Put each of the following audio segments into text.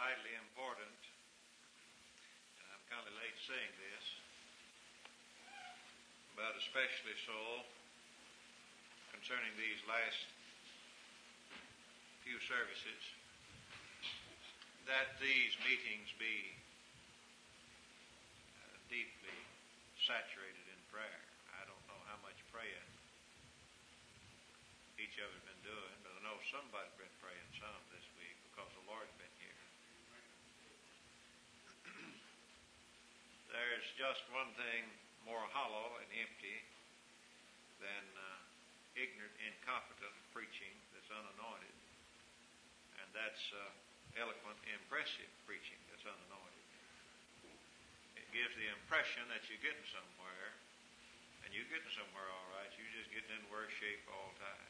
vitally important, and I'm kind of late saying this, but especially so concerning these last few services, that these meetings be deeply saturated in prayer. I don't know how much praying each of us has been doing, but I know somebody's been praying some this week because the Lord's been here. There's just one thing more hollow and empty than ignorant, incompetent preaching that's unanointed, and that's eloquent, impressive preaching that's unanointed. It gives the impression that you're getting somewhere, and you're getting somewhere all right. You're just getting in worse shape all the time.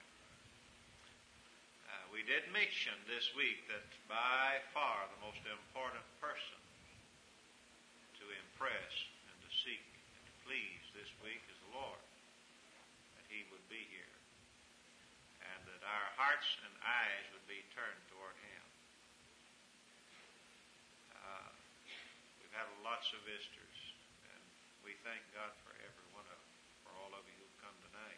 We did mention this week that by far the most important person to impress and to seek and to please this week is the Lord, that He would be here, and that our hearts and eyes would be turned toward Him. We've had lots of visitors, and we thank God for every one of them, for all of you who've come tonight.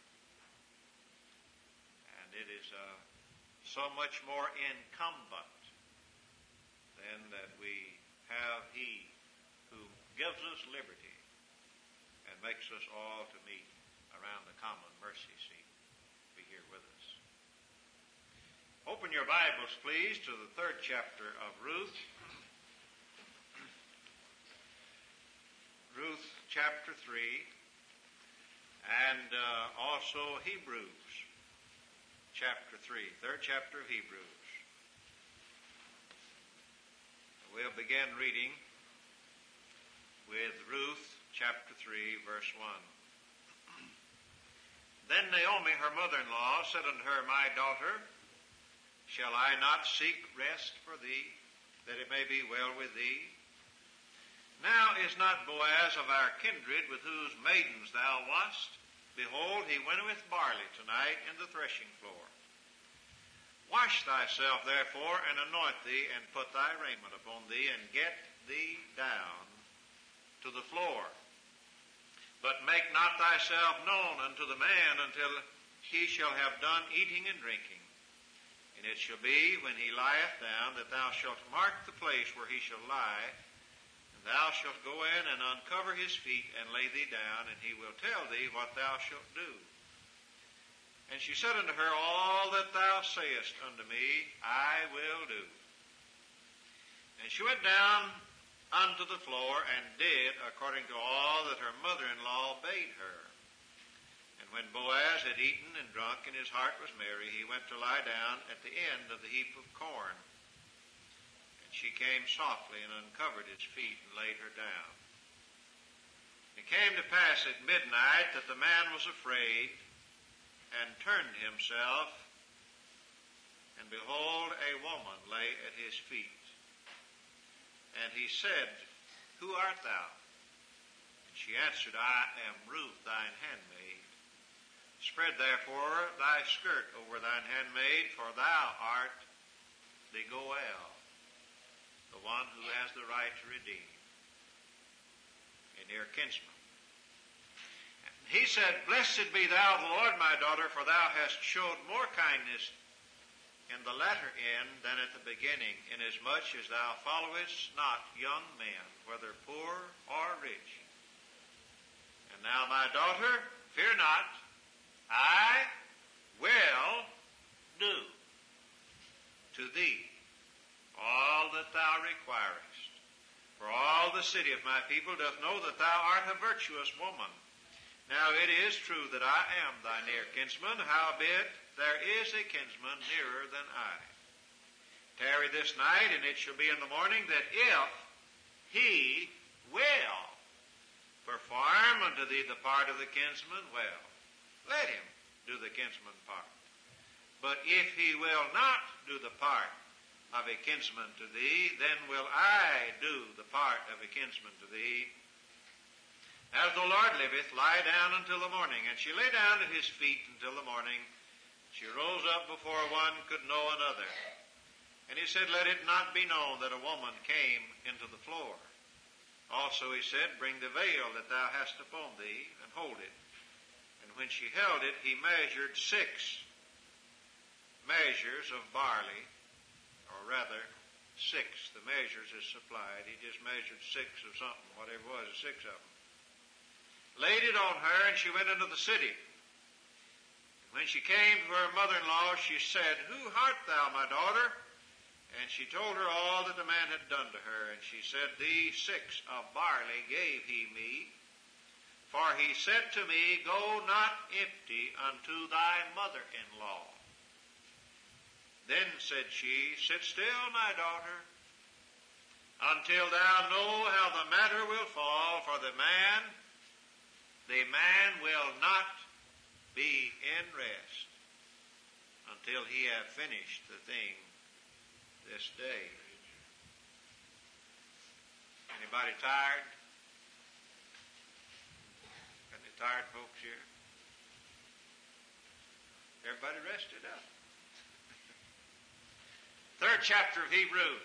And it is so much more incumbent than that we have He who gives us liberty and makes us all to meet around the common mercy seat be here with us. Open your Bibles, please, to the 3rd chapter of Ruth. Ruth chapter 3, and also Hebrews chapter 3, 3rd chapter of Hebrews. We'll begin reading with Ruth chapter 3, verse 1. Then Naomi, her mother-in-law, said unto her, My daughter, shall I not seek rest for thee, that it may be well with thee? Now is not Boaz of our kindred, with whose maidens thou wast? Behold, he winnoweth barley tonight in the threshing floor. Wash thyself therefore, and anoint thee, and put thy raiment upon thee, and get thee down to the floor. But make not thyself known unto the man until he shall have done eating and drinking. And it shall be, when he lieth down, that thou shalt mark the place where he shall lie, and thou shalt go in and uncover his feet, and lay thee down, and he will tell thee what thou shalt do. And she said unto her, All that thou sayest unto me, I will do. And she went down unto the floor, and did according to all that her mother-in-law bade her. And when Boaz had eaten and drunk, and his heart was merry, he went to lie down at the end of the heap of corn. And she came softly and uncovered his feet, and laid her down. It came to pass at midnight that the man was afraid, and turned himself, and behold, a woman lay at his feet. And he said, Who art thou? And she answered, I am Ruth, thine handmaid. Spread therefore thy skirt over thine handmaid, for thou art the Goel, the one who has the right to redeem, a near kinsman. And he said, Blessed be thou, the Lord, my daughter, for thou hast showed more kindness in the latter end than at the beginning, inasmuch as thou followest not young men, whether poor or rich. And now, my daughter, fear not, I will do to thee all that thou requirest. For all the city of my people doth know that thou art a virtuous woman. Now it is true that I am thy near kinsman, howbeit there is a kinsman nearer than I. Tarry this night, and it shall be in the morning that if he will perform unto thee the part of the kinsman, well, let him do the kinsman part. But if he will not do the part of a kinsman to thee, then will I do the part of a kinsman to thee. As the Lord liveth, lie down until the morning. And she lay down at his feet until the morning. She rose up before one could know another. And He said, let it not be known that a woman came into the floor. Also he said, bring the veil that thou hast upon thee, and hold it. And when she held it, he measured 6 measures of barley, or rather 6. The measures is supplied. He just measured 6 of something, whatever it was, 6 of them. Laid it on her, and she went into the city. When she came to her mother-in-law, she said, who art thou, my daughter? And she told her all that the man had done to her. And she said, these 6 of barley gave he me. For he said to me, go not empty unto thy mother-in-law. Then said she, sit still, my daughter, until thou know how the matter will fall, for the man will not be in rest until he have finished the thing this day. Anybody tired? Any tired folks here? Everybody rested up. 3rd chapter of Hebrews.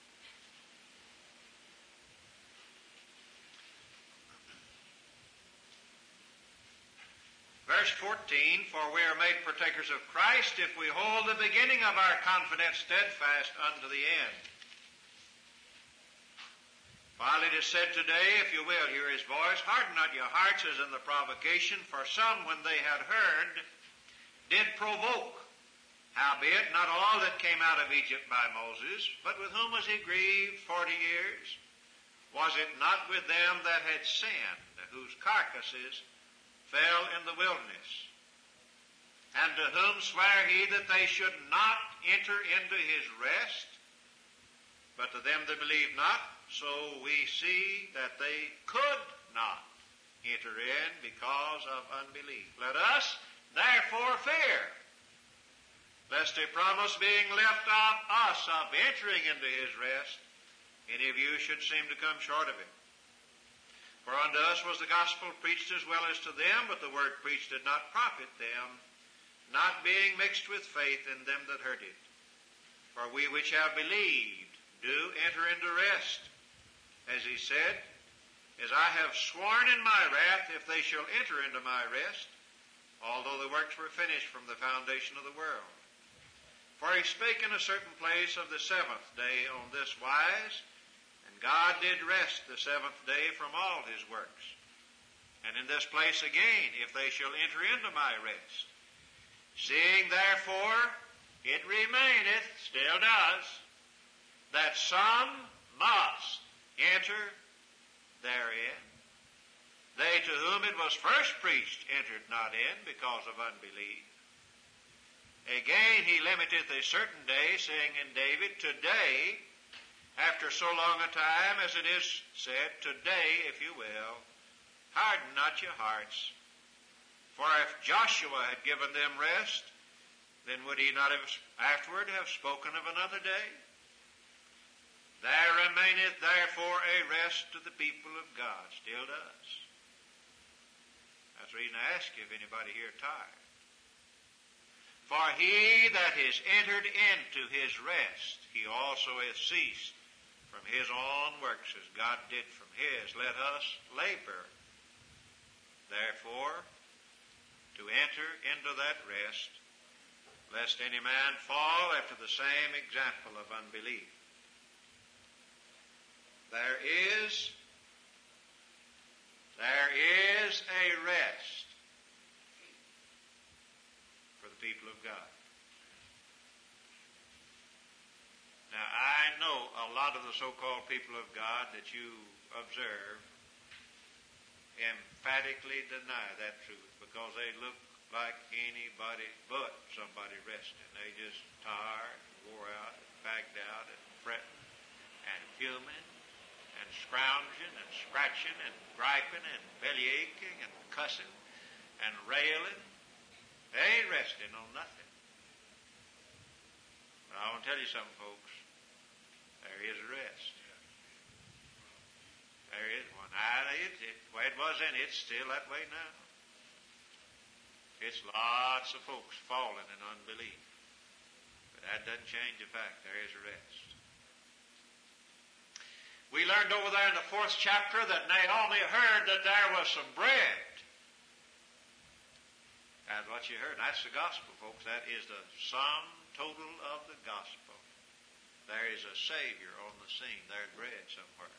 Verse 14, for we are made partakers of Christ if we hold the beginning of our confidence steadfast unto the end. While it is said today, if you will hear his voice, harden not your hearts as in the provocation, for some when they had heard did provoke. Howbeit, not all that came out of Egypt by Moses, but with whom was he grieved 40 years? Was it not with them that had sinned, whose carcasses fell in the wilderness? And to whom sware he that they should not enter into his rest? But to them that believe not, so we see that they could not enter in because of unbelief. Let us therefore fear, lest a promise being left of us of entering into his rest, any of you should seem to come short of it. For unto us was the gospel preached as well as to them, but the word preached did not profit them, not being mixed with faith in them that heard it. For we which have believed do enter into rest, as he said, as I have sworn in my wrath, if they shall enter into my rest, although the works were finished from the foundation of the world. For he spake in a certain place of the 7th day on this wise, and God did rest the 7th day from all his works. And in this place again, if they shall enter into my rest. Seeing therefore it remaineth, still does, that some must enter therein. They to whom it was first preached entered not in because of unbelief. Again he limiteth a certain day, saying in David, today, after so long a time as it is said, today, if you will, harden not your hearts. For if Joshua had given them rest, then would he not have afterward have spoken of another day? There remaineth therefore a rest to the people of God. Still does. That's the reason I ask you if anybody here tired. For he that is entered into his rest, he also hath ceased from his own works as God did from his. Let us labor, therefore, to enter into that rest, lest any man fall after the same example of unbelief. There is a rest for the people of God. Now, I know a lot of the so-called people of God that you observe emphatically deny that truth because they look like anybody but somebody resting. They just tired, wore out, and fagged out, and fretting, and fuming, and scrounging, and scratching, and griping, and belly aching, and cussing, and railing. They ain't resting on nothing. But I want to tell you something, folks. There is a rest. There is one. The way it was then, it's still that way now. It's lots of folks falling in unbelief. But that doesn't change the fact there is a rest. We learned over there in the 4th chapter that Naomi heard that there was some bread. That's what you heard. That's the gospel, folks. That is the sum total of the gospel. There is a Savior on the scene. There's bread somewhere.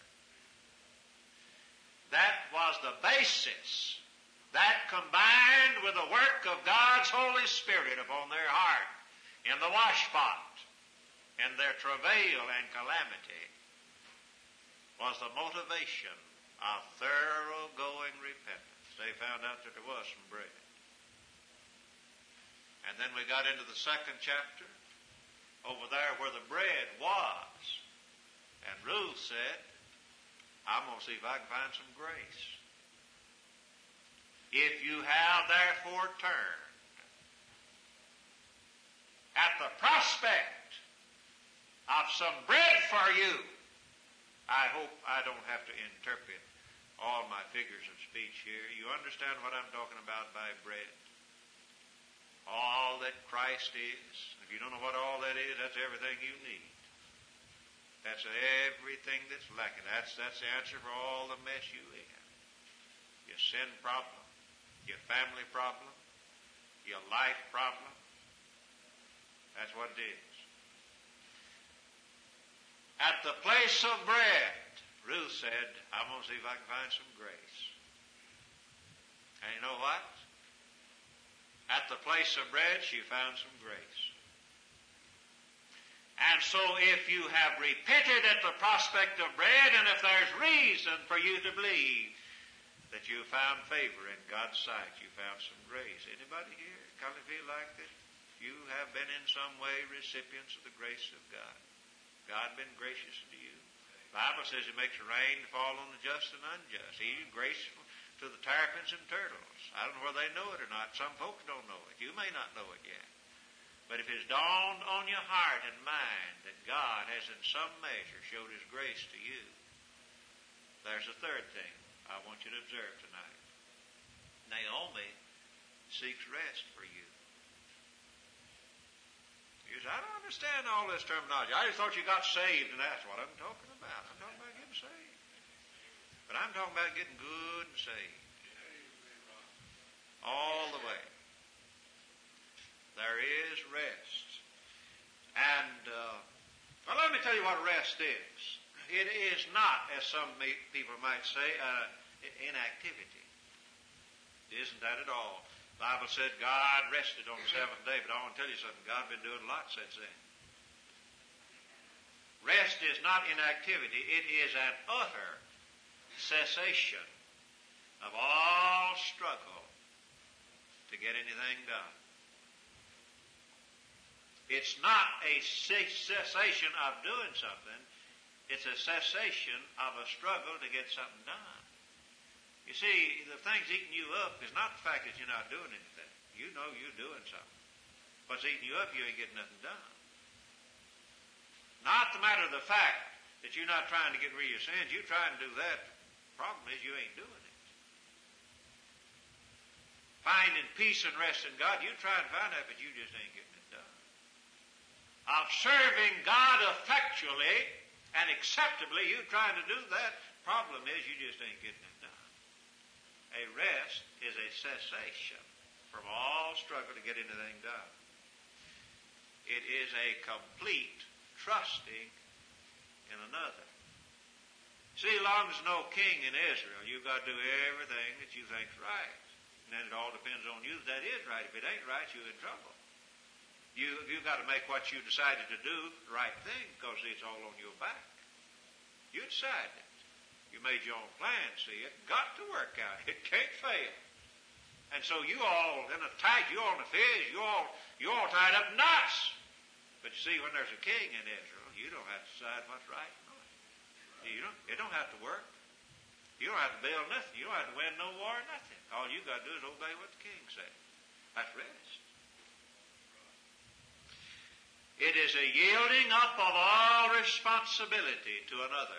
That was the basis. That combined with the work of God's Holy Spirit upon their heart in the washpot, in their travail and calamity, was the motivation of thoroughgoing repentance. They found out that there was some bread. And then we got into the 2nd chapter, over there where the bread was. And Ruth said, I'm going to see if I can find some grace. If you have therefore turned at the prospect of some bread for you, I hope I don't have to interpret all my figures of speech here. You understand what I'm talking about by bread? All that Christ is. If you don't know what all that is, that's everything you need. That's everything that's lacking. That's the answer for all the mess you in. Your sin problem, your family problem, your life problem. That's what it is. At the place of bread, Ruth said, I'm going to see if I can find some grace. And you know what? At the place of bread, she found some grace. And so if you have repented at the prospect of bread, and if there's reason for you to believe that you found favor in God's sight, you found some grace. Anybody here kind of feel like that you have been in some way recipients of the grace of God? God been gracious to you? The Bible says He makes rain fall on the just and unjust. He's graceful to the terrapins and turtles. I don't know whether they know it or not. Some folks don't know it. You may not know it yet. But if it's dawned on your heart and mind that God has in some measure showed His grace to you, there's a third thing I want you to observe tonight. Naomi seeks rest for you. You say, I don't understand all this terminology. I just thought you got saved, and that's what I'm talking about. I'm talking about getting saved. But I'm talking about getting good and saved. All the way. There is rest. And, well, let me tell you what rest is. It is not, as some people might say, inactivity. It isn't that at all. The Bible said God rested on the 7th day, but I want to tell you something. God's been doing a lot since then. Rest is not inactivity. It is an utter cessation of all struggle to get anything done. It's not a cessation of doing something. It's a cessation of a struggle to get something done. You see, the thing's eating you up is not the fact that you're not doing anything. You know you're doing something. What's eating you up, you ain't getting nothing done. Not the matter of the fact that you're not trying to get rid of your sins. You're trying to do that. The problem is you ain't doing it. Finding peace and rest in God, you try and find that, but you just ain't getting it done. Of serving God effectually and acceptably, you trying to do that. Problem is you just ain't getting it done. A rest is a cessation from all struggle to get anything done. It is a complete trusting in another. See, as long as there's no king in Israel, you've got to do everything that you think's right. And then it all depends on you that is right. If it ain't right, you're in trouble. You've got to make what you decided to do the right thing, because it's all on your back. You decided it. You made your own plan, see, it got to work out. It can't fail. And so you all in a tight, you all in a fizz, you all tied up knots. But you see, when there's a king in Israel, you don't have to decide what's right and not. It don't have to work. You don't have to build nothing. You don't have to win no war or nothing. All you got to do is obey what the king says. That's rest. It is a yielding up of all responsibility to another.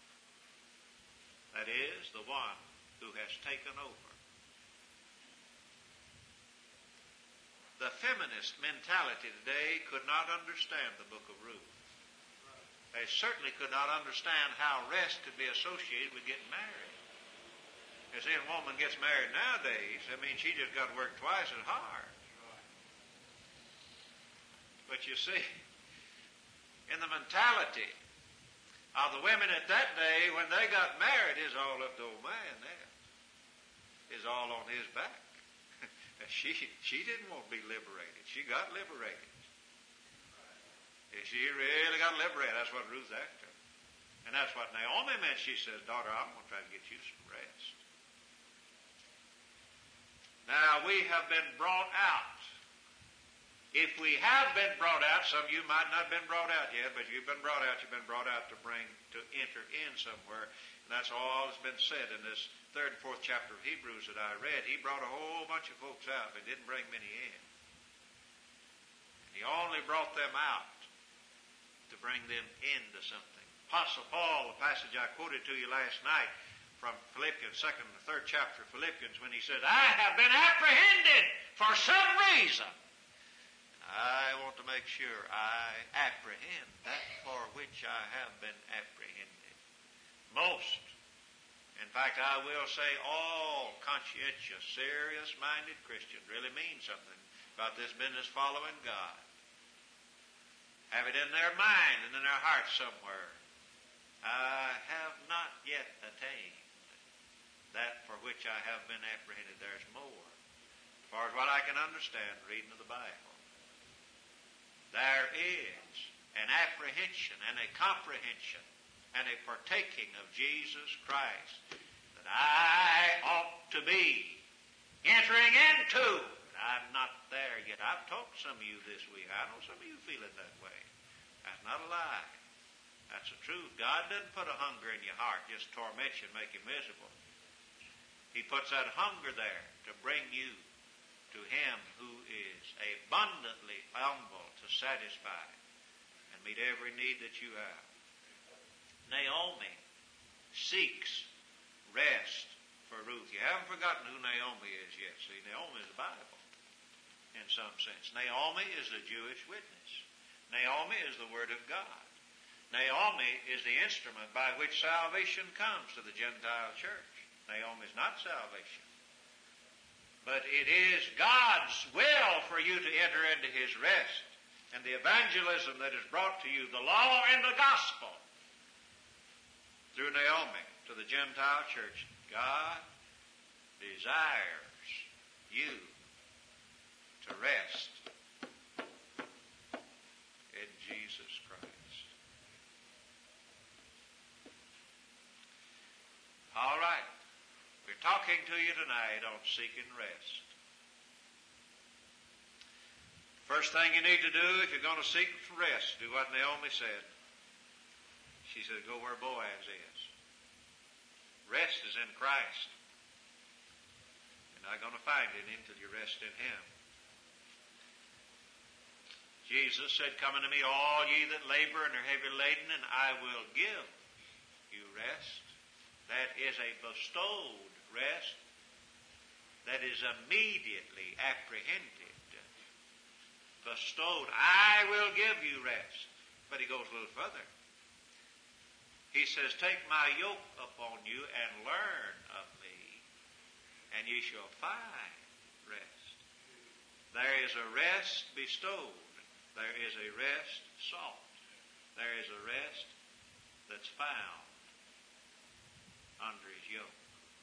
That is, the one who has taken over. The feminist mentality today could not understand the book of Ruth. They certainly could not understand how rest could be associated with getting married. You see, a woman gets married nowadays, I mean, she just got to work twice as hard. But you see, in the mentality of the women at that day, when they got married, it's all up to old man there. It's all on his back. She didn't want to be liberated. She got liberated. She really got liberated. That's what Ruth acted. And that's what Naomi meant. She says, daughter, I'm going to try to get you some rest. Now, we have been brought out. If we have been brought out, some of you might not have been brought out yet, but you've been brought out. You've been brought out to enter in somewhere. And that's all that's been said in this 3rd and 4th chapter of Hebrews that I read. He brought a whole bunch of folks out, but didn't bring many in. And he only brought them out to bring them into something. Apostle Paul, the passage I quoted to you last night from Philippians, 2nd and 3rd chapter of Philippians, when he says, I have been apprehended for some reason. I want to make sure I apprehend that for which I have been apprehended. Most. In fact, I will say all conscientious, serious-minded Christians really mean something about this business following God. Have it in their mind and in their heart somewhere. I have not yet attained that for which I have been apprehended. There's more. As far as what I can understand reading of the Bible. There is an apprehension and a comprehension and a partaking of Jesus Christ that I ought to be entering into. I'm not there yet. I've talked to some of you this week. I know some of you feeling that way. That's not a lie. That's the truth. God doesn't put a hunger in your heart, just torment you and make you miserable. He puts that hunger there to bring you to Him who is abundantly able to satisfy and meet every need that you have. Naomi seeks rest for Ruth. You haven't forgotten who Naomi is yet. See, Naomi is the Bible in some sense. Naomi is the Jewish witness. Naomi is the Word of God. Naomi is the instrument by which salvation comes to the Gentile church. Naomi is not salvation. But it is God's will for you to enter into His rest. And the evangelism that is brought to you, the law and the gospel, through Naomi to the Gentile church. God desires you to rest in Jesus Christ. All right. We're talking to you tonight on seeking rest. First thing you need to do if you're going to seek rest, do what Naomi said. She said, go where Boaz is. Rest is in Christ. You're not going to find it until you rest in Him. Jesus said, come unto me all ye that labor and are heavy laden, and I will give you rest. That is a bestowed rest that is immediately apprehended. Bestowed. I will give you rest. But he goes a little further. He says, take my yoke upon you and learn of me, and ye shall find rest. There is a rest bestowed. There is a rest sought. There is a rest that's found under His yoke.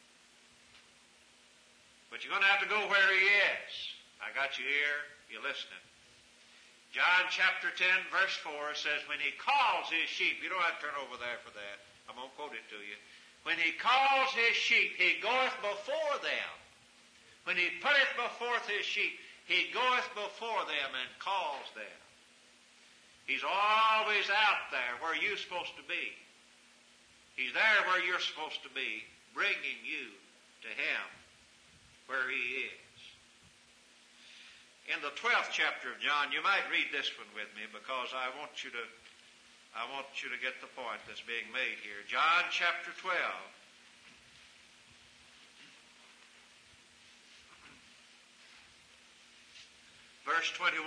But you're going to have to go where He is. I got you here. You're listening. John chapter 10 verse 4 says, when He calls His sheep, you don't have to turn over there for that. I'm going to quote it to you. When He calls His sheep, He goeth before them. When He putteth before His sheep, He goeth before them and calls them. He's always out there where you're supposed to be. He's there where you're supposed to be, bringing you to Him where He is. In the 12th chapter of John, you might read this one with me because I want you to get the point that's being made here. John chapter 12. verse 21.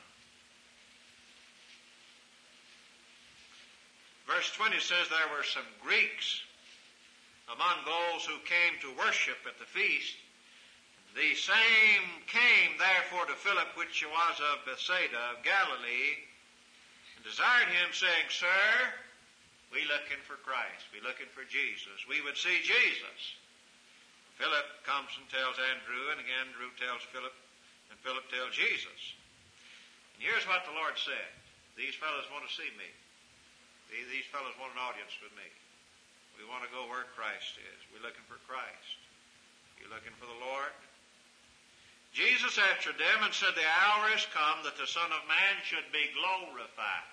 Verse 20 says there were some Greeks among those who came to worship at the feast. The same came therefore to Philip, which was of Bethsaida of Galilee, and desired him, saying, Sir, we looking for Christ. We looking for Jesus. We would see Jesus. Philip comes and tells Andrew, and again Andrew tells Philip, and Philip tells Jesus. And here's what the Lord said. These fellows want to see me. These fellows want an audience with me. We want to go where Christ is. We're looking for Christ. You're looking for the Lord? Jesus answered them and said, The hour is come that the Son of Man should be glorified.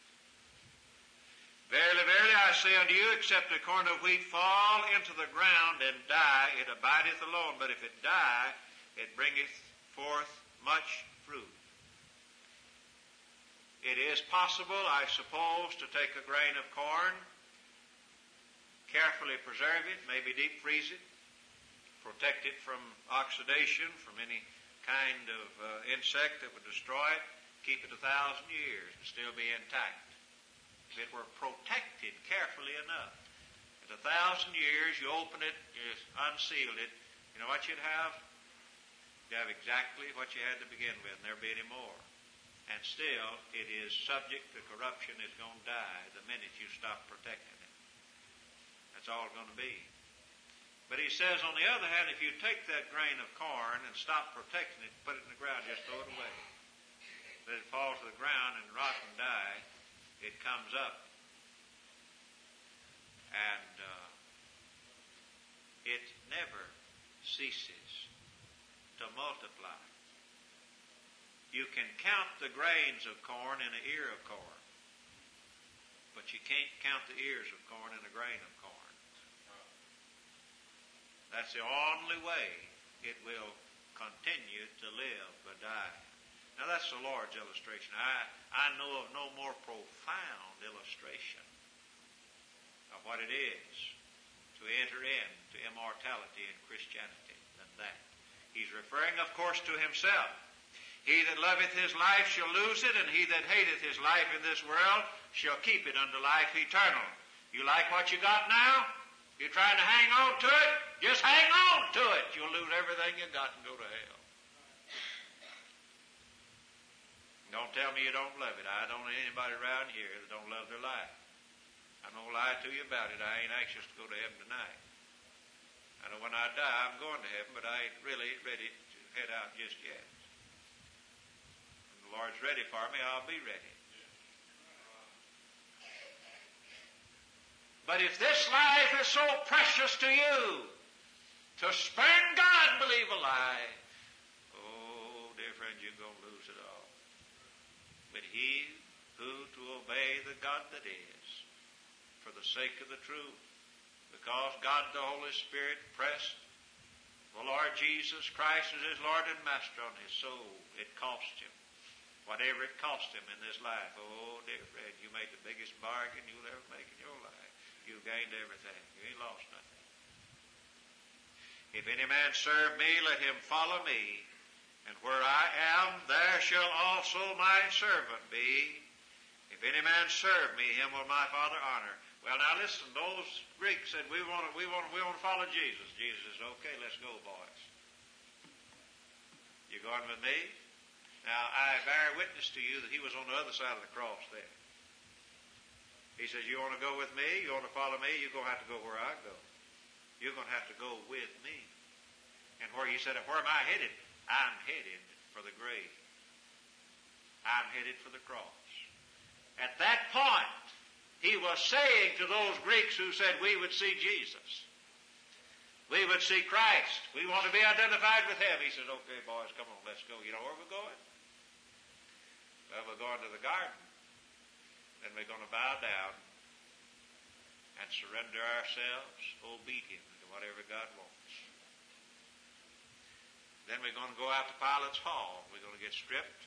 Verily, verily, I say unto you, except a corn of wheat fall into the ground and die, it abideth alone. But if it die, it bringeth forth much fruit. It is possible, I suppose, to take a grain of corn, carefully preserve it, maybe deep freeze it, protect it from oxidation, from any kind of insect that would destroy it, keep it 1,000 years and still be intact. If it were protected carefully enough. At 1,000 years, you open it, you unseal it, you know what you'd have? You'd have exactly what you had to begin with, and there'd be any more. And still, it is subject to corruption. It's going to die the minute you stop protecting it. That's all it's going to be. But he says, on the other hand, if you take that grain of corn and stop protecting it, put it in the ground, just throw it away. Let it fall to the ground and rot and die, it comes up. And it never ceases to multiply. You can count the grains of corn in an ear of corn, but you can't count the ears of corn in a grain of corn. That's the only way it will continue to live but die. Now that's the Lord's illustration. I know of no more profound illustration of what it is to enter into immortality in Christianity than that. He's referring, of course, to himself. He that loveth his life shall lose it, and he that hateth his life in this world shall keep it unto life eternal. You like what you got now? You're trying to hang on to it? Just hang on to it. You'll lose everything you got and go to hell. Don't tell me you don't love it. I don't know anybody around here that don't love their life. I don't lie to you about it. I ain't anxious to go to heaven tonight. I know when I die, I'm going to heaven, but I ain't really ready to head out just yet. When the Lord's ready for me, I'll be ready. But if this life is so precious to you, to spurn God and believe a lie, oh, dear friend, you're going to lose it all. But he who to obey the God that is, for the sake of the truth, because God the Holy Spirit pressed the Lord Jesus Christ as his Lord and Master on his soul, it cost him. Whatever it cost him in this life. Oh, dear friend, you made the biggest bargain you'll ever make in your life. You gained everything. You ain't lost nothing. If any man serve me, let him follow me. And where I am, there shall also my servant be. If any man serve me, him will my Father honor. Well, now listen, those Greeks said, we want to follow Jesus. Jesus says, okay, let's go, boys. You going with me? Now, I bear witness to you that he was on the other side of the cross there. He says, you want to go with me? You want to follow me? You're going to have to go where I go. You're going to have to go with me. And where he said, where am I headed? I'm headed for the grave. I'm headed for the cross. At that point, he was saying to those Greeks who said we would see Jesus. We would see Christ. We want to be identified with him. He says, okay, boys, come on, let's go. You know where we're going? Well, we're going to the garden. Then we're going to bow down and surrender ourselves obedient to whatever God wants. Then we're going to go out to Pilate's hall. We're going to get stripped.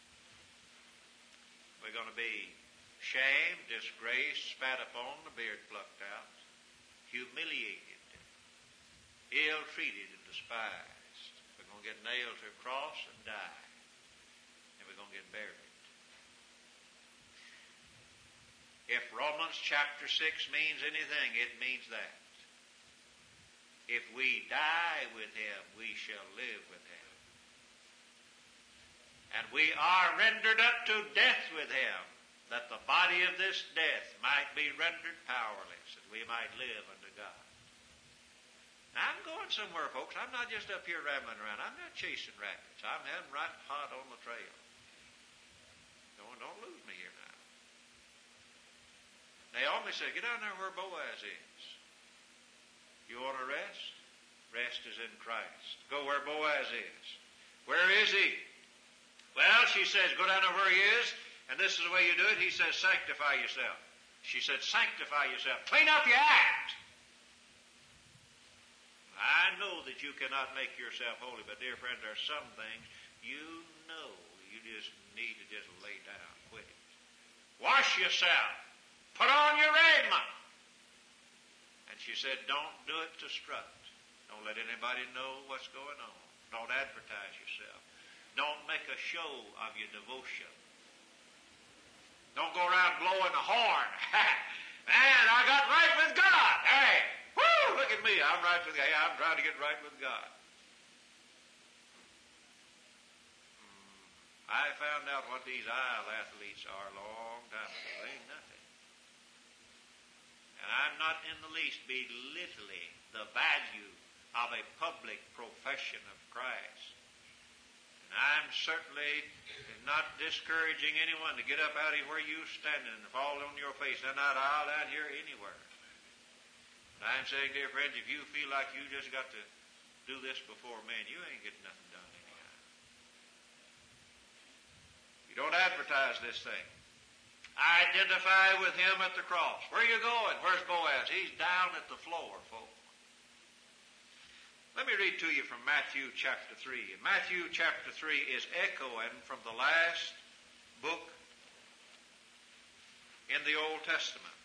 We're going to be shamed, disgraced, spat upon, the beard plucked out, humiliated, ill-treated and despised. We're going to get nailed to a cross and die. and we're going to get buried. If Romans chapter 6 means anything, it means that. If we die with him, we shall live with him. And we are rendered up to death with him, that the body of this death might be rendered powerless, and we might live unto God. Now, I'm going somewhere, folks. I'm not just up here rambling around. I'm not chasing rabbits. I'm heading right hot on the trail. Don't lose me here now. Naomi said, get down there where Boaz is. You want to rest? Rest is in Christ. Go where Boaz is. Where is he? Well, she says, go down there where he is, and this is the way you do it. He says, sanctify yourself. She said, sanctify yourself. Clean up your act. I know that you cannot make yourself holy, but dear friend, there are some things you know you just need to just lay down, quit it. Wash yourself. Put on your raiment. And she said, don't do it to strut. Don't let anybody know what's going on. Don't advertise yourself. Don't make a show of your devotion. Don't go around blowing the horn. Man, I got right with God. Hey, whoo, look at me. I'm right with God. Hey, I'm trying to get right with God. I found out what these aisle athletes are a long time ago. They ain't nothing. And I'm not in the least belittling the value of a public profession of Christ. And I'm certainly not discouraging anyone to get up out of where you're standing and fall on your face down that aisle down here anywhere. But I'm saying, dear friends, if you feel like you just got to do this before men, you ain't getting nothing done anyhow. You don't advertise this thing. Identify with him at the cross. Where are you going? Where's Boaz? He's down at the floor, folks. Let me read to you from Matthew chapter 3. And Matthew chapter 3 is echoing from the last book in the Old Testament.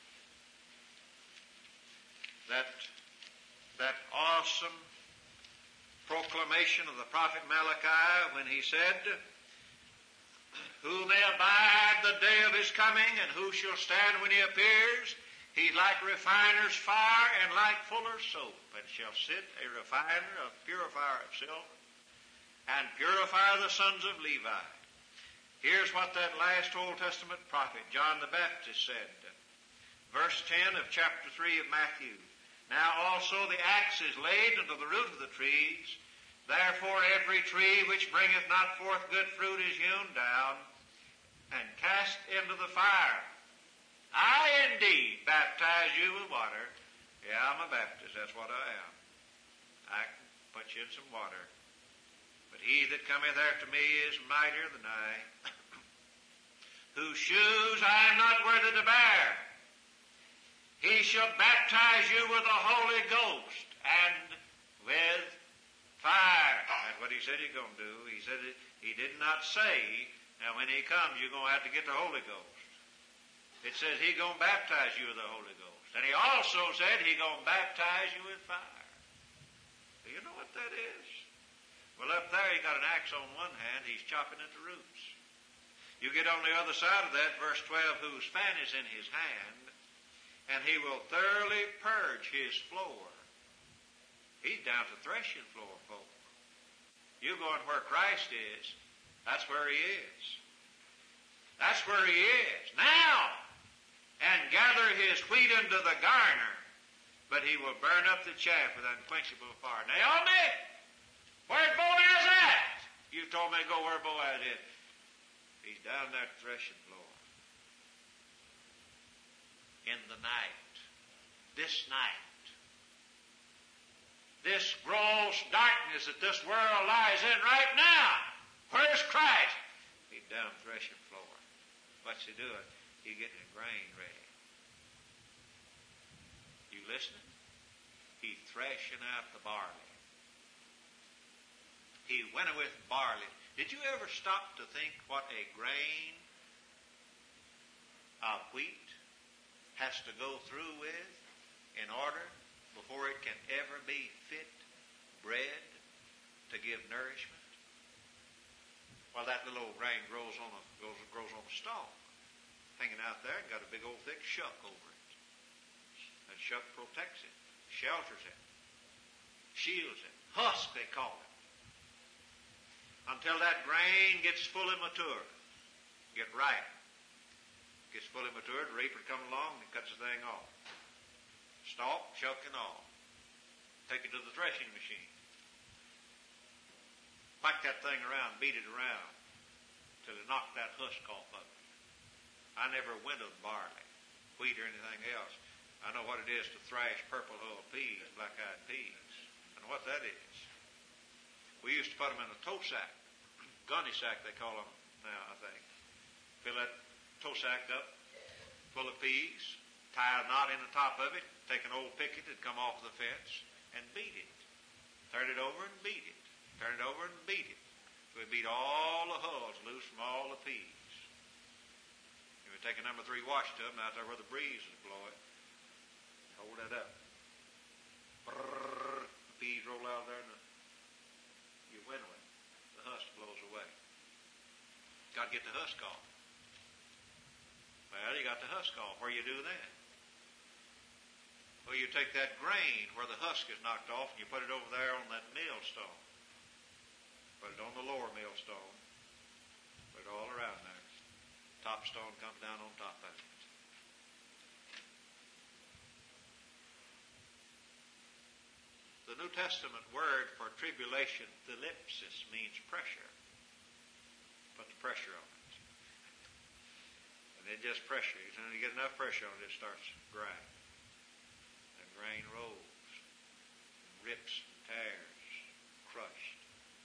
That awesome proclamation of the prophet Malachi when he said, who may abide the day of his coming, and who shall stand when he appears? He's like refiner's fire and like fuller's soap, and shall sit a refiner, a purifier of silver, and purify the sons of Levi. Here's what that last Old Testament prophet, John the Baptist, said. Verse 10 of chapter 3 of Matthew. Now also the axe is laid unto the root of the trees. Therefore every tree which bringeth not forth good fruit is hewn down and cast into the fire. I indeed baptize you with water. Yeah, I'm a Baptist, that's what I am. I can put you in some water. But he that cometh after me is mightier than I, whose shoes I am not worthy to bear. He shall baptize you with the Holy Ghost and with fire. That's what he said he's going to do. He said he did not say, now when he comes, you're going to have to get the Holy Ghost. It says he's going to baptize you with the Holy Ghost. And he also said he's going to baptize you with fire. Do you know what that is? Well, up there he got an axe on one hand. He's chopping at the roots. You get on the other side of that, verse 12, whose fan is in his hand, and he will thoroughly purge his floor. He's down to threshing floor, folks. You're going where Christ is. That's where he is. That's where he is. Now, and gather his wheat into the garner, but he will burn up the chaff with unquenchable fire. Naomi, where's Boaz at? You told me to go where Boaz is. He's down there at the threshing floor. In the night. This night. This gross darkness that this world lies in right now. Where's Christ? He's down threshing floor. What's he doing? He's getting the grain ready. You listening? He's threshing out the barley. He went with barley. Did you ever stop to think what a grain of wheat has to go through with in order before it can ever be fit bread to give nourishment? Well, that little old grain grows on a stalk, hanging out there, and got a big old thick shuck over it. That shuck protects it, shelters it, shields it. Husk, they call it. Until that grain gets fully mature, get ripe. Gets fully mature, the reaper comes along and cuts the thing off. Stalk, shuck, and all. Take it to the threshing machine. Whack that thing around, beat it around, till it knocked that husk off of it. I never windowed barley, wheat, or anything else. I know what it is to thrash purple-hulled peas, black-eyed peas, and what that is. We used to put them in a tow sack, gunny sack they call them now, I think. Fill that tow sack up full of peas, tie a knot in the top of it, take an old picket that'd come off the fence, and beat it. Turn it over and beat it. Turn it over and beat it. So we beat all the hulls loose from all the peas. You would take a number 3 wash tub out there where the breeze is blowing. Hold that up. Brrr, the peas roll out there and you winnow it. The husk blows away. Got to get the husk off. Well, you got the husk off. Where you do that? Well, you take that grain where the husk is knocked off and you put it over there on that millstone. Put it on the lower millstone. Put it all around there. Top stone comes down on top of it. The New Testament word for tribulation, thlipsis, means pressure. Put the pressure on it. And then just pressure. When you get enough pressure on it, it starts grinding. The grain rolls, and rips, and tears, crushed.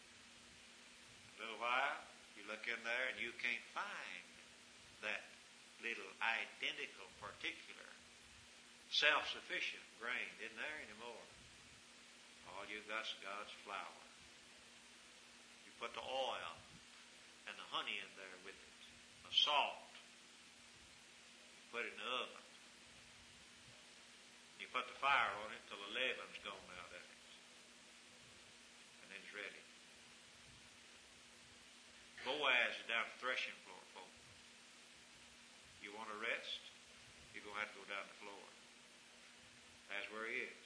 A little while, you look in there and you can't find that little identical, particular, self-sufficient grain isn't there anymore. All you've got is God's flour. You put the oil and the honey in there with it, the salt. You put it in the oven. You put the fire on it till the leaven's gone out of it. And then it's ready. Boaz is down the threshing floor, folks. You want to rest? You're going to have to go down the floor. That's where he is.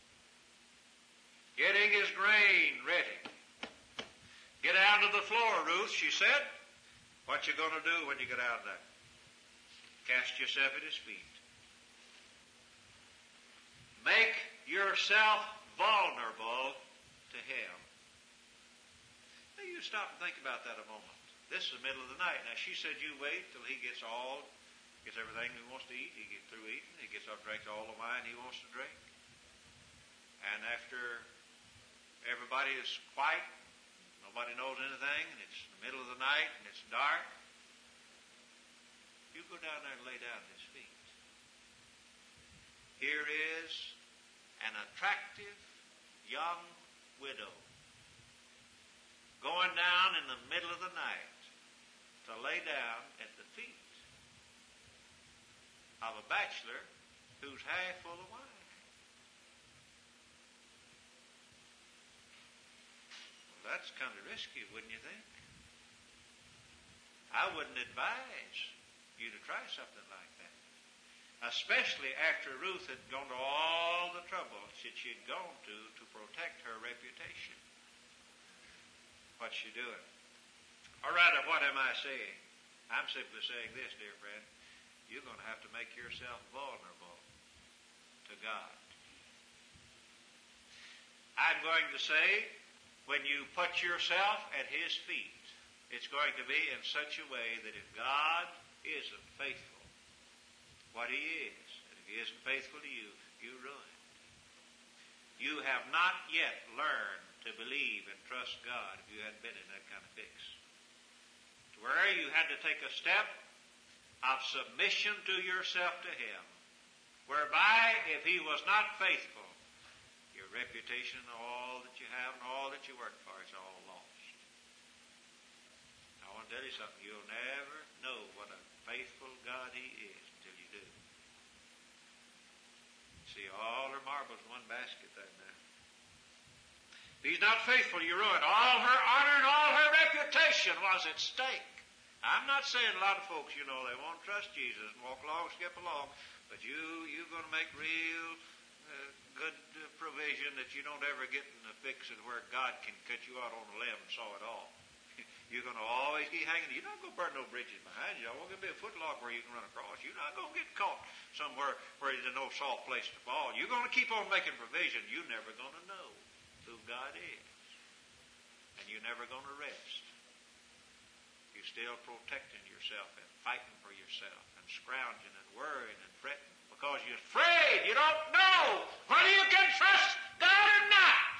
Getting his grain ready. Get down to the floor, Ruth, she said. What you going to do when you get out there? Cast yourself at his feet. Make yourself vulnerable to him. Now you stop and think about that a moment. This is the middle of the night. Now she said you wait till he gets everything he wants to eat. He gets through eating. He gets up, drinks all the wine he wants to drink. And after everybody is quiet, nobody knows anything, and it's the middle of the night, and it's dark, you go down there and lay down at his feet. Here is an attractive young widow going down in the middle of the night to lay down at the feet of a bachelor who's half full of wine. Well, that's kind of risky, wouldn't you think? I wouldn't advise you to try something like that. Especially after Ruth had gone to all the trouble that she'd gone to protect her reputation. What's she doing? Or rather, what am I saying? I'm simply saying this, dear friend. You're going to have to make yourself vulnerable to God. I'm going to say, when you put yourself at his feet, it's going to be in such a way that if God isn't faithful, what he is, and if he isn't faithful to you, you're ruined. You have not yet learned to believe and trust God if you hadn't been in that kind of fix. To where you had to take a step of submission to yourself to him, whereby if he was not faithful, your reputation, all that you have and all that you work for is all lost. I want to tell you something. You'll never know what a faithful God he is until you do. See all her marbles in one basket there now. If he's not faithful, you're ruined. All her honor and all her reputation was at stake. I'm not saying a lot of folks, they won't trust Jesus and walk along, skip along, but you're going to make real good provision that you don't ever get in a fix where God can cut you out on a limb and saw it all. You're going to always keep hanging. You're not going to burn no bridges behind you. There won't be a footlock where you can run across. You're not going to get caught somewhere where there's no soft place to fall. You're going to keep on making provision. You're never going to know who God is. And you're never going to rest. You're still protecting yourself and fighting for yourself and scrounging and worrying and fretting because you're afraid. You don't know whether you can trust God or not.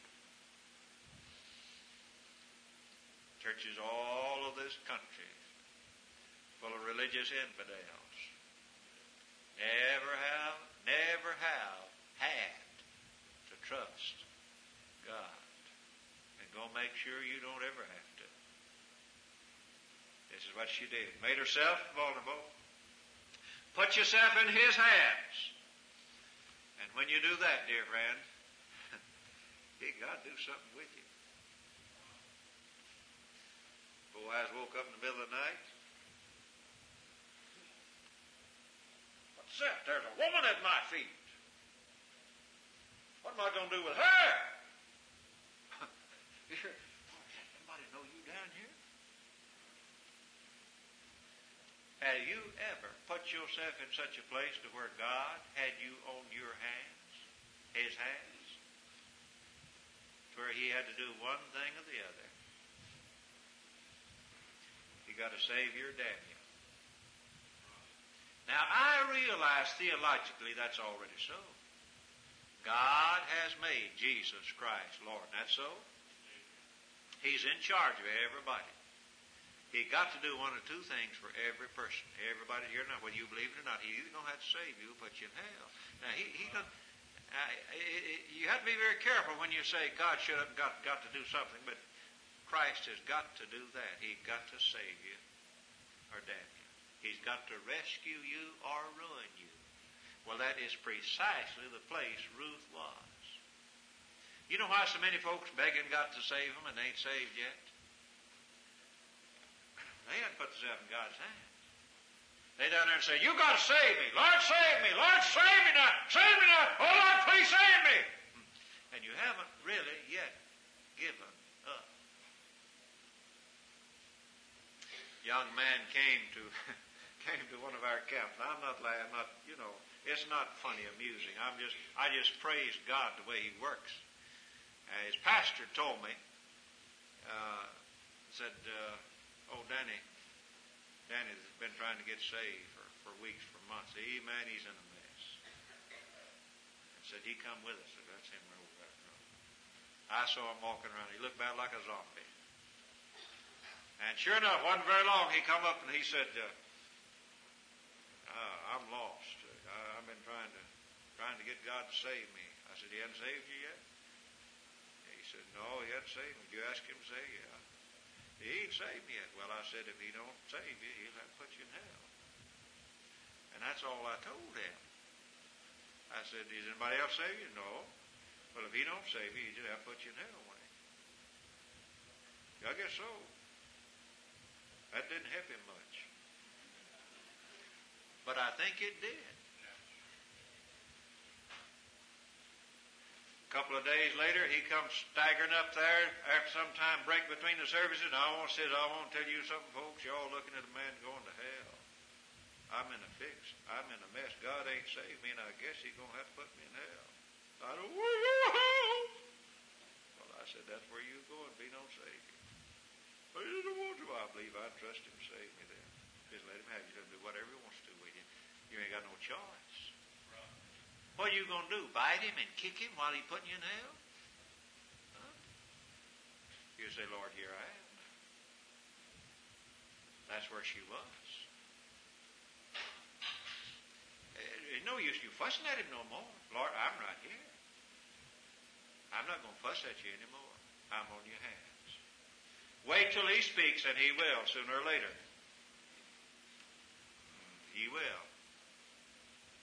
Churches all of this country full of religious infidels never have had to trust God. And go make sure you don't ever have to. This is what she did. Made herself vulnerable. Put yourself in His hands. And when you do that, dear friend, God do something with you. Boaz woke up in the middle of the night. What's that? There's a woman at my feet. What am I going to do with her? Anybody know you down here? Have you ever put yourself in such a place to where God had you on your hands, His hands, to where He had to do one thing or the other? You got a Savior, damn you. Now, I realize theologically that's already so. God has made Jesus Christ Lord. That's so? He's in charge of everybody. He got to do one or two things for every person. Everybody here now, whether you believe it or not, He's going to have to save you, put you in hell. Now, you have to be very careful when you say God should have got to do something, but Christ has got to do that. He's got to save you or damn you. He's got to rescue you or ruin you. Well, that is precisely the place Ruth was. You know why so many folks begging God to save them and they ain't saved yet? They hadn't put themselves in God's hands. They down there and say, you got to save me. Lord, save me. Lord, save me now. Save me now. Oh, Lord, please save me. And you haven't really yet given up. Young man came to one of our camps. I'm not lying. It's not funny, amusing. I just praise God the way He works. His pastor told me, said, Danny's been trying to get saved for weeks, for months. Man, he's in a mess. I said, he come with us. I said, that's him where we got to go. I saw him walking around. He looked about like a zombie. And sure enough, wasn't very long, he come up and he said, I'm lost. I've been trying to get God to save me. I said, He hadn't saved you yet? He said, no, He hadn't saved me. Did you ask Him to save you? He ain't saved me yet. Well, I said, if He don't save you, He'll have to put you in hell. And that's all I told him. I said, does anybody else save you? No. Well, if He don't save you, He'll just have to put you in hell one day. I guess so. That didn't help him much. But I think it did. A couple of days later, he comes staggering up there after some time break between the services. And I want to tell you something, folks. Y'all looking at a man going to hell. I'm in a fix. I'm in a mess. God ain't saved me, and I guess He's going to have to put me in hell. I don't want to go home. Well, I said, that's where you go and be no Savior. But He doesn't want to. I believe I'd trust Him to save me then. Just let Him have you. Let Him do whatever He wants to do with you. You ain't got no choice. What are you going to do? Bite Him and kick Him while He's putting you in hell? Huh? You say, Lord, here I am. That's where she was. There's no use you fussing at Him no more. Lord, I'm right here. I'm not going to fuss at you anymore. I'm on your hands. Wait till He speaks, and He will sooner or later. He will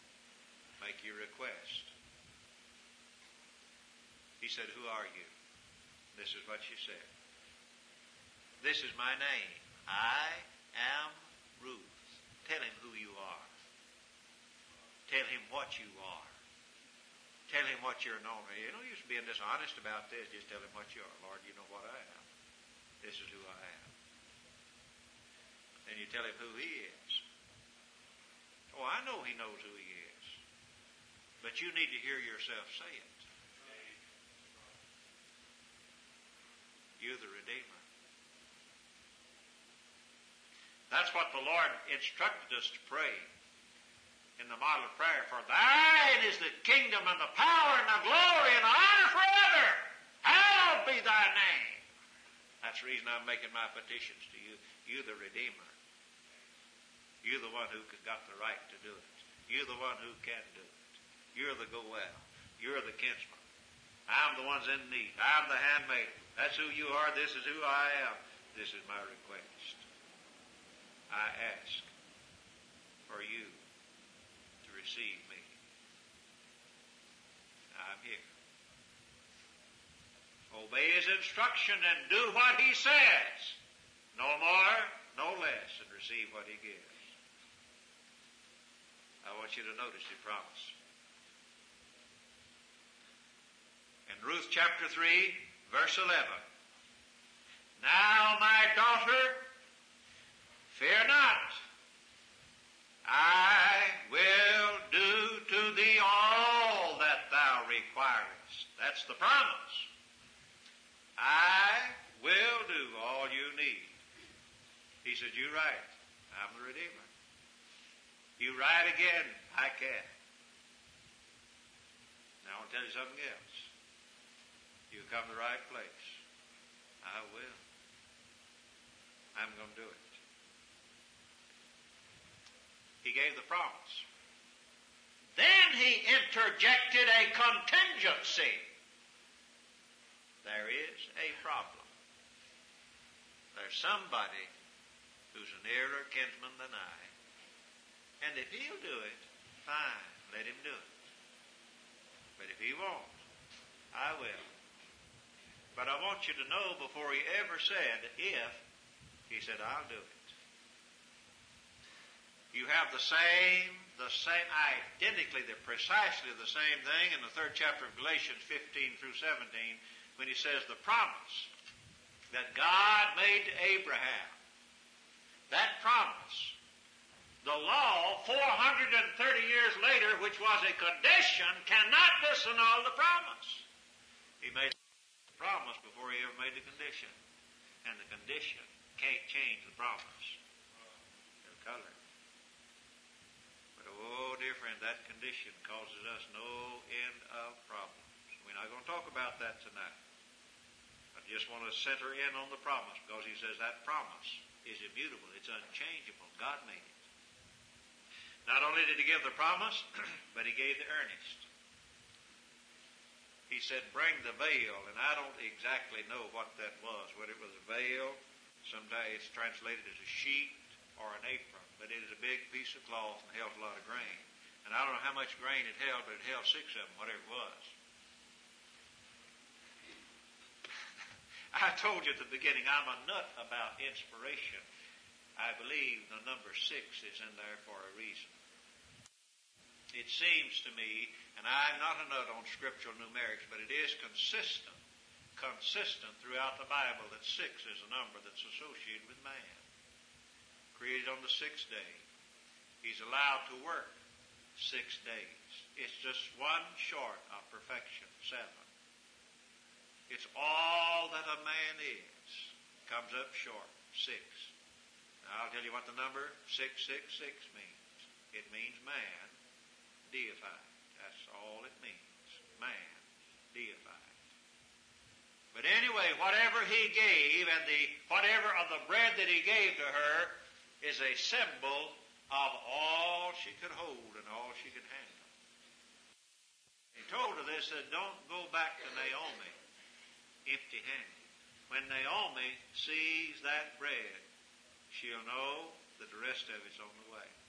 make your request. He said, who are you? This is what she said. This is my name. I am Ruth. Tell him who you are. Tell him what you are. Tell him what you're known. You don't use being dishonest about this. Just tell him what you are. Lord, you know what I am. This is who I am. Then you tell him who he is. Oh, I know he knows who he is. But you need to hear yourself say it. You're the Redeemer. That's what the Lord instructed us to pray in the model prayer. For thine is the kingdom and the power and the glory and the honor forever. Hallowed be thy name. That's the reason I'm making my petitions to you. You're the Redeemer. You're the one who got the right to do it. You're the one who can do it. You're the go-well. You're the kinsman. I'm the one's in need. I'm the handmaid. That's who you are. This is who I am. This is my request. I ask for you to receive me. I'm here. Obey his instruction and do what he says. No more, no less, and receive what he gives. I want you to notice the promise. In Ruth chapter 3, verse 11. Now, my daughter, fear not. I will do to thee all that thou requirest. That's the promise. I will do all you need. He said, you right. I'm the Redeemer. You right again. I can. Now I want to tell you something else. You come to the right place. I will. I'm going to do it. He gave the promise. Then he interjected a contingency. There is a problem. There's somebody who's a nearer kinsman than I. And if he'll do it, fine, let him do it. But if he won't, I will. But I want you to know before he ever said if, he said, I'll do it. You have the same, identically, precisely the same thing in the 3rd chapter of Galatians 15 through 17 when he says the promise that God made to Abraham. That promise. The law, 430 years later, which was a condition, cannot disannul the promise. He made the promise before he ever made the condition. And the condition can't change the promise. No color. But oh, dear friend, that condition causes us no end of problems. We're not going to talk about that tonight. I just want to center in on the promise because he says that promise is immutable. It's unchangeable. God made it. Not only did he give the promise, but he gave the earnest. He said, bring the veil, and I don't exactly know what that was, whether it was a veil, sometimes it's translated as a sheet or an apron, but it is a big piece of cloth and held a lot of grain. And I don't know how much grain it held, but it held 6 of them, whatever it was. I told you at the beginning, I'm a nut about inspiration. I believe the number 6 is in there for a reason. It seems to me, and I'm not a nut on scriptural numerics, but it is consistent throughout the Bible that 6 is a number that's associated with man. Created on the 6th day. He's allowed to work 6 days. It's just one short of perfection, 7. It's all that a man is. Comes up short, 6. Now I'll tell you what the number 666 means. It means man deified. That's all it means. Man deified. But anyway, whatever he gave and whatever of the bread that he gave to her is a symbol of all she could hold and all she could handle. He told her this, said, don't go back to Naomi empty-handed. When Naomi sees that bread, she'll know that the rest of it's on the way.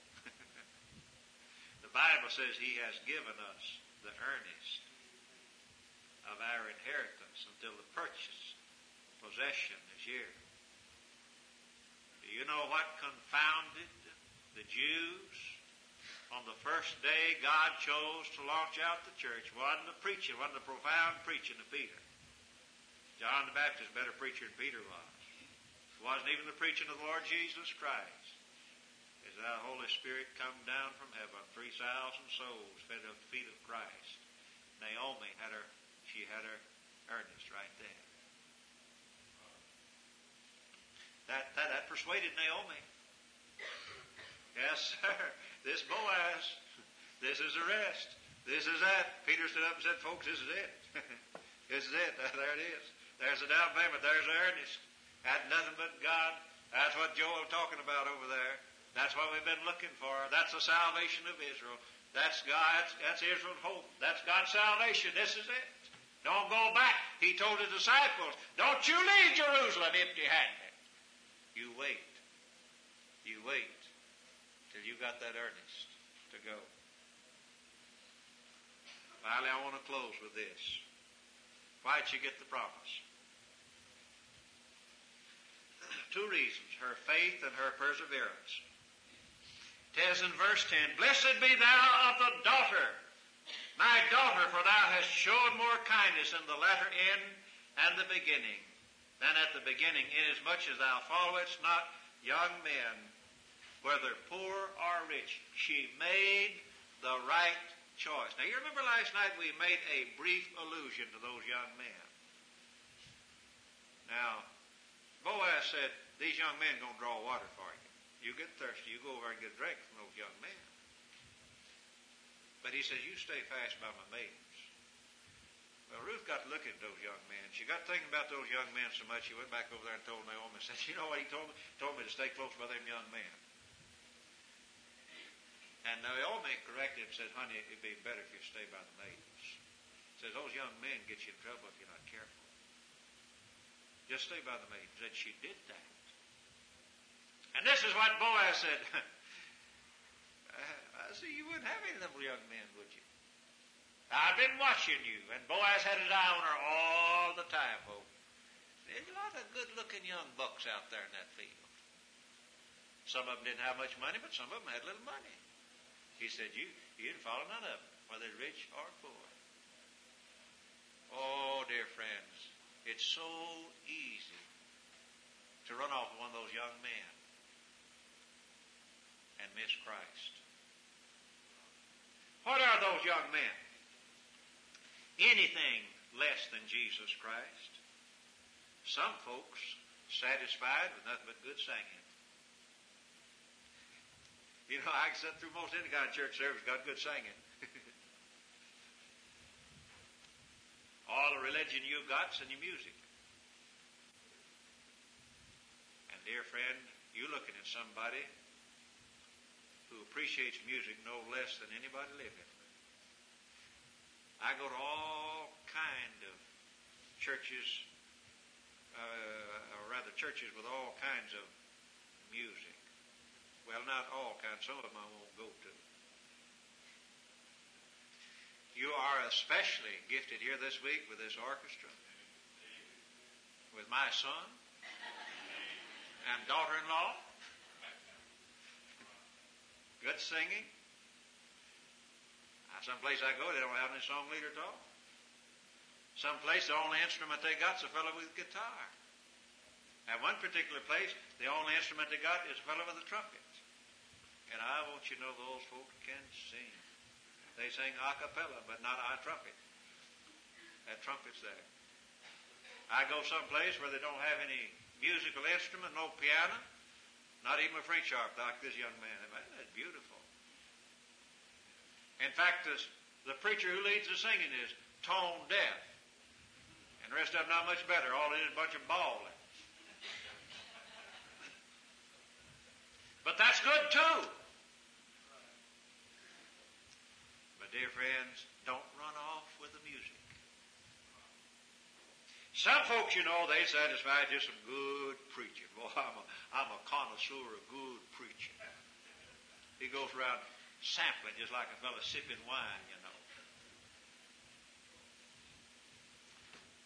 The Bible says he has given us the earnest of our inheritance until the purchase possession is here. Do you know what confounded the Jews on the first day God chose to launch out the church? Wasn't the preaching, wasn't the profound preaching of Peter. John the Baptist, better preacher than Peter was. It wasn't even the preaching of the Lord Jesus Christ. As the Holy Spirit come down from heaven, 3,000 souls fed at the feet of Christ. Naomi had her earnest right there. That persuaded Naomi. Yes, sir. This Boaz, this is the rest. This is that. Peter stood up and said, folks, this is it. This is it. There it is. There's the down payment. There's the earnest. That's nothing but God. That's what Joel talking about over there. That's what we've been looking for. That's the salvation of Israel. That's God. That's Israel's hope. That's God's salvation. This is it. Don't go back. He told his disciples, don't you leave Jerusalem empty-handed. You wait. You wait till you got that earnest to go. Finally, I want to close with this. Why'd she get the promise? Two reasons, her faith and her perseverance. It says in verse 10, blessed be thou of the daughter, my daughter, for thou hast showed more kindness in the latter end and the beginning than at the beginning, inasmuch as thou followest not young men, whether poor or rich. She made the right choice. Now, you remember last night we made a brief allusion to those young men. Now, Boaz said, these young men are going to draw water for you. You get thirsty, you go over and get a drink from those young men. But he says, you stay fast by my maidens. Well, Ruth got to look at those young men. She got thinking about those young men so much, she went back over there and told Naomi, said, you know what he told me? He told me to stay close by them young men. And Naomi corrected him and said, honey, it'd be better if you stay by the maidens. Says, those young men get you in trouble if you're not careful. Just stay by the maidens. And she did that. And this is what Boaz said. I see you wouldn't have any of them young men, would you? I've been watching you. And Boaz had his eye on her all the time, folks. There's a lot of good-looking young bucks out there in that field. Some of them didn't have much money, but some of them had little money. He said, you didn't follow none of them, whether rich or poor. Oh, dear friends, it's so easy to run off with one of those young men and miss Christ. What are those young men? Anything less than Jesus Christ. Some folks satisfied with nothing but good singing. You know, I can sit through most any kind of church service, got good singing. All the religion you've got's in your music. And dear friend, you're looking at somebody who appreciates music no less than anybody living. I go to all kind of churches, or rather churches with all kinds of music. Well, not all kinds. Some of them I won't go to. You are especially gifted here this week with this orchestra, with my son and daughter-in-law. Good singing. Someplace I go, they don't have any song leader at all. Someplace, the only instrument they got's a fellow with a guitar. At one particular place, the only instrument they got is a fellow with a trumpet. And I want you to know those folks can sing. They sing a cappella, but not a trumpet. That trumpet's there. I go someplace where they don't have any musical instrument, no piano, not even a French harp like this young man. That's beautiful. In fact, the preacher who leads the singing is tone deaf. And the rest of them not much better. All it is a bunch of bawling. But that's good too. But dear friends, don't run off with the music. Some folks, you know, they satisfy just some good preaching. Boy, I'm a connoisseur of good preaching. He goes around sampling just like a fellow sipping wine, you know.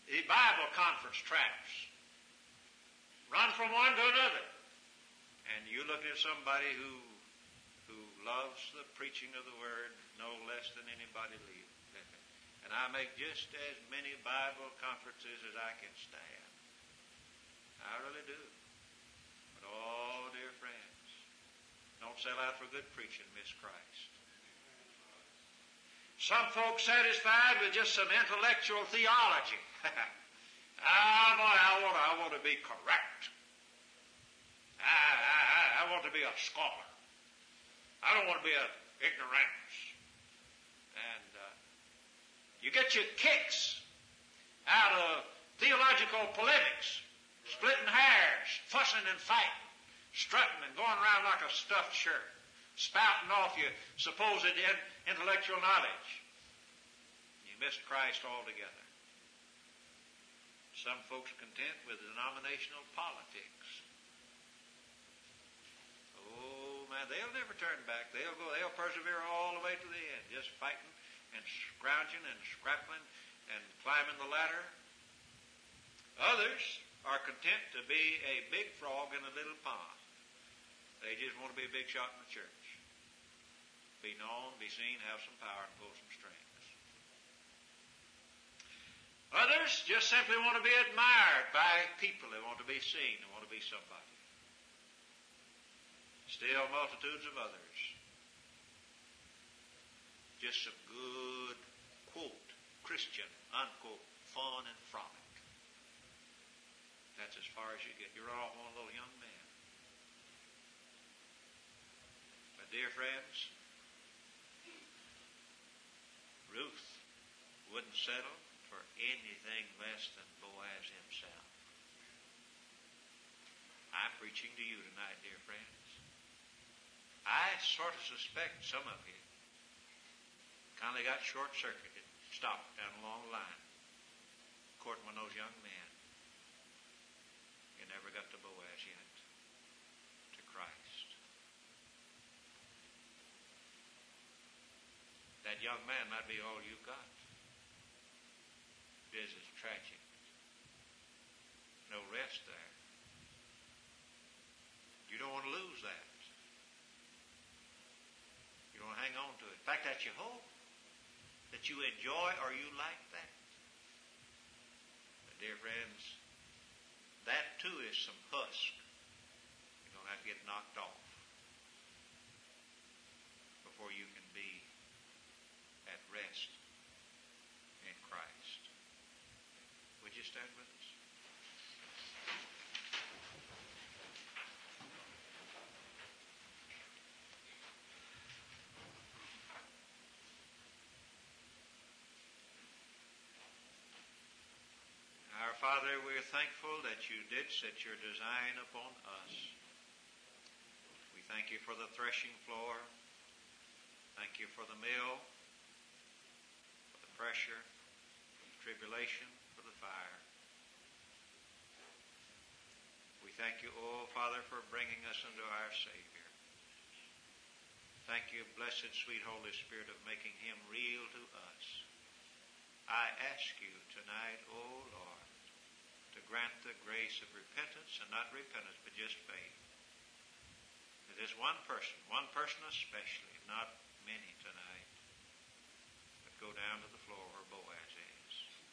the Bible conference tracts. Run from one to another. And you're looking at somebody who loves the preaching of the Word no less than anybody leaves. And I make just as many Bible conferences as I can stand. I really do. But oh, dear friends, don't sell out for good preaching, miss Christ. Some folks satisfied with just some intellectual theology. I want to be correct. I want to be a scholar. I don't want to be an ignoramus. And you get your kicks out of theological polemics, splitting hairs, fussing and fighting, strutting and going around like a stuffed shirt, spouting off your supposed intellectual knowledge. You missed Christ altogether. Some folks content with denominational politics. Oh man, they'll never turn back. They'll persevere all the way to the end, just fighting and scrounging and scrapping and climbing the ladder. Others are content to be a big frog in a little pond. They just want to be a big shot in the church. Be known, be seen, have some power, and pull some strings. Others just simply want to be admired by people. They want to be seen. They want to be somebody. Still multitudes of others. Just some good, quote, Christian, unquote, fun and frolic. That's as far as you get. You're all one little young man. But dear friends, Ruth wouldn't settle for anything less than Boaz himself. I'm preaching to you tonight, dear friends. I sort of suspect some of you kind of got short-circuited, stopped down along the line, courting one of those young men. You never got to Boaz yet, to Christ. That young man might be all you got. It is tragic. No rest there. You don't want to lose that. You don't hang on to it. In fact, that's your hope. That you enjoy or you like that. But dear friends, that too is some husk. You're going to have to get knocked off before you can be at rest in Christ. Would you stand with us? Our Father, we're thankful that you did set your design upon us. We thank you for the threshing floor. Thank you for the mill, for the pressure, for the tribulation, for the fire. We thank you, oh Father, for bringing us unto our Savior. Thank you, blessed, sweet Holy Spirit, of making him real to us. I ask you tonight, oh Lord, to grant the grace of repentance, and not repentance, but just faith. That is one person especially, not many tonight, that go down to the floor where Boaz is.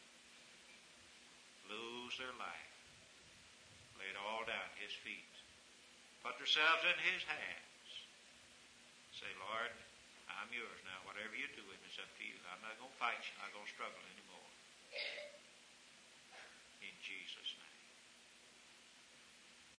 Lose their life. Lay it all down at his feet. Put themselves in his hands. Say, Lord, I'm yours now. Whatever you do with me is up to you. I'm not going to fight you. I'm not going to struggle anymore.